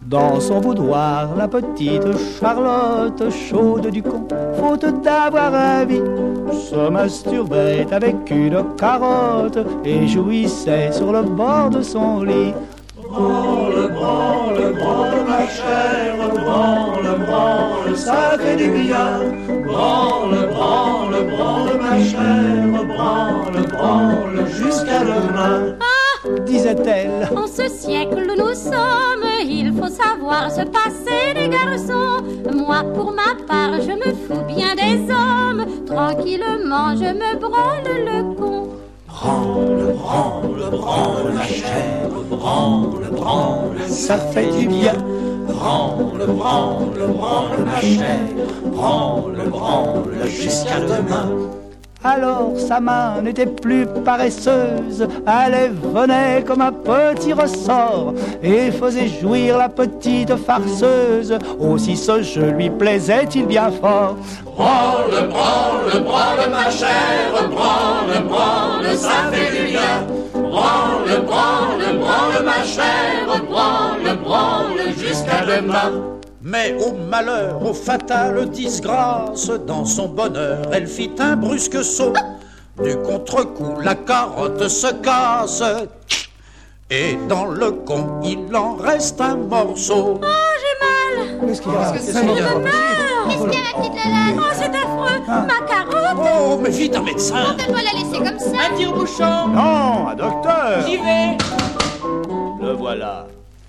Dans son boudoir, la petite Charlotte, chaude du con, faute d'avoir envie, se masturbait avec une carotte et jouissait sur le bord de son lit. Branle, branle, branle, ma chère, branle, branle, ça fait du bien. Branle, branle, branle, ma chère, branle, branle, jusqu'à demain. Disait-elle. En ce siècle où nous sommes, il faut savoir se passer des garçons. Moi, pour ma part, je me fous bien des hommes. Tranquillement, je me branle le con. Branle, branle, branle, ma chère, branle, branle, ça fait du bien. Branle, branle, branle, ma chère, branle, branle, jusqu'à demain. Alors sa main n'était plus paresseuse, elle venait comme un petit ressort et faisait jouir la petite farceuse. Aussi ce jeu lui plaisait-il bien fort. Branle, branle, branle, ma chère, branle, branle, ça fait du bien. Branle, branle, branle, ma chère, branle, branle, jusqu'à demain. Mais au malheur, au fatale disgrâce, dans son bonheur, elle fit un brusque saut. Du contre-coup, la carotte se casse, et dans le con, il en reste un morceau. Oh, j'ai mal. Qu'est-ce qu'il y a? Je meurs. Qu'est-ce qu'il y a, ma petite Lalanne? Oh, c'est affreux. Ma carotte. Oh, mais vite un médecin. On doit la laisser comme ça. Un tire-bouchon. Non, un docteur. J'y vais. Le voilà.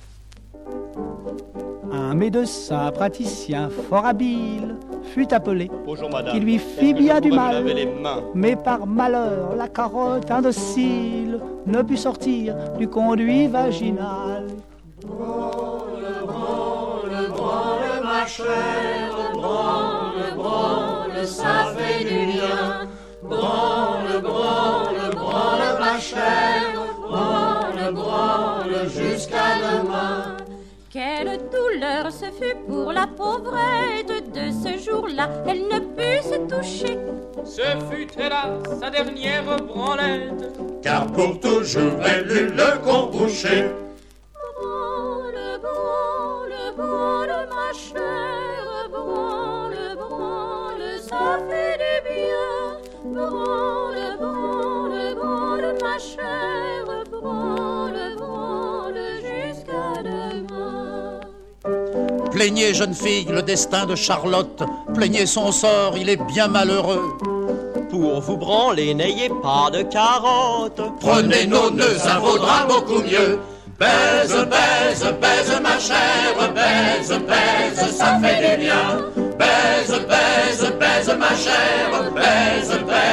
Un médecin praticien fort habile fut appelé, Bonjour madame. qui lui Est-ce fit que bien je du pourrais me mal. laver les mains? Mais par malheur, la carotte indocile ne put sortir du conduit vaginal. Branle, branle, branle, ma chère, branle, branle, ça fait du bien. Branle, branle, branle, ma chère, branle, branle, jusqu'à demain. Quelle douleur ce fut pour la pauvrette. De ce jour-là, elle ne put se toucher. Ce fut hélas sa dernière branlette. Car pour toujours, elle eut le con bouché. Branle, branle, branle, ma chère, branle, branle, ça fait du bien. Branle, branle, branle, ma chère, branle, branle, jusqu'à demain. Plaignez, jeune fille, le destin de Charlotte. Plaignez son sort, il est bien malheureux. Pour vous branler, n'ayez pas de carotte. Prenez nos nœuds, ça vaudra beaucoup mieux. Baise, baise, baise, ma chère, baise, baise, ça fait du bien. Baise, baise, baise, ma chère, baise, baise.